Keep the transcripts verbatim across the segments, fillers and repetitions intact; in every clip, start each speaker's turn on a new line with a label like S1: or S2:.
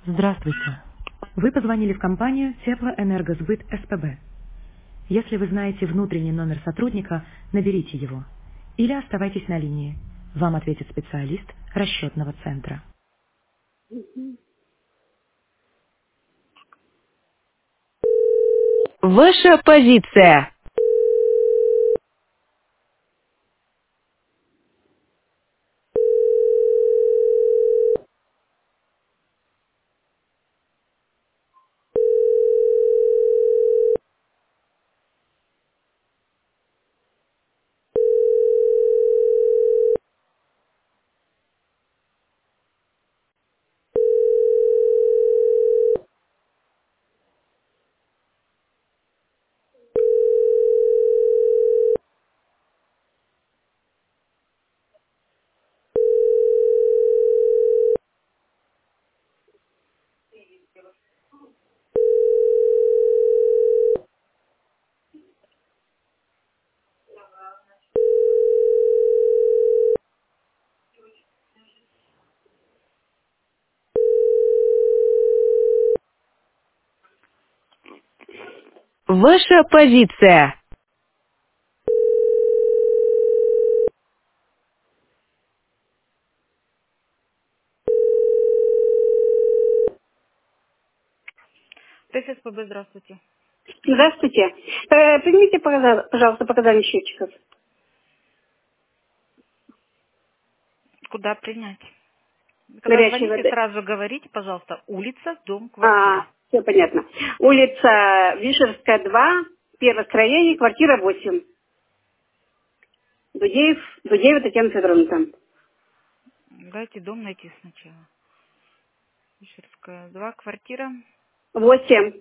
S1: Здравствуйте. Вы позвонили в компанию Теплоэнергосбыт СПБ. Если вы знаете внутренний номер сотрудника, наберите его. Или оставайтесь на линии. Вам ответит специалист расчетного центра. Ваша позиция. Ваша позиция. ТССПБ, здравствуйте.
S2: Здравствуйте. Э, Примите, пожа- пожалуйста, показания счетчиков.
S1: Куда принять? Когда
S2: Горячей
S1: звоните,
S2: воды.
S1: сразу говорите, пожалуйста, улица, дом,
S2: А,
S1: квартира.
S2: все понятно. Улица Вишерская, два, первое строение, квартира восемь. Дудеев, Дудеева Татьяна Федоровна там.
S1: Дайте дом найти сначала. Ишерская, два, квартира.
S2: восемь.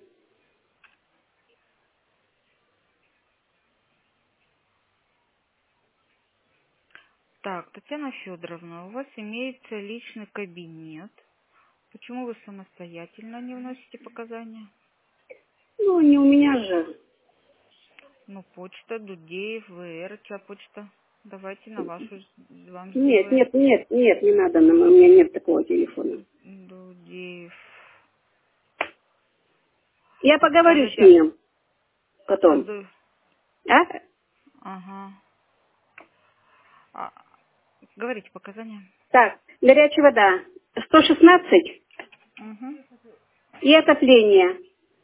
S1: Так, Татьяна Федоровна, у вас имеется личный кабинет. Почему вы самостоятельно не вносите показания?
S2: Ну, не у меня же.
S1: Ну, почта, Дудеев, ВР, чья почта? Давайте на вашу вам
S2: Нет,
S1: сделаем.
S2: нет, нет, нет, не надо нам, у меня нет такого телефона.
S1: Дудеев.
S2: Я
S1: Так,
S2: поговорю с
S1: скажите,
S2: ним
S1: а
S2: потом.
S1: Ду-
S2: А?
S1: ага. А, говорите показания.
S2: Так, горячая вода сто шестнадцать
S1: Угу.
S2: и отопление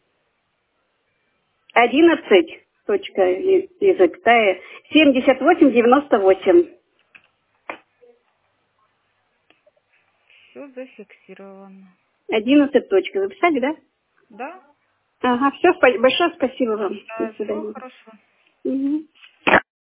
S2: одиннадцать, точка, я- язык, тая, семьдесят восемь девяносто восемь.
S1: Все зафиксировано.
S2: одиннадцать точка. Записали, да?
S1: Да?
S2: Ага, все, большое спасибо вам. До
S1: Да, всего
S2: свидания.
S1: хорошего.
S2: Мгм.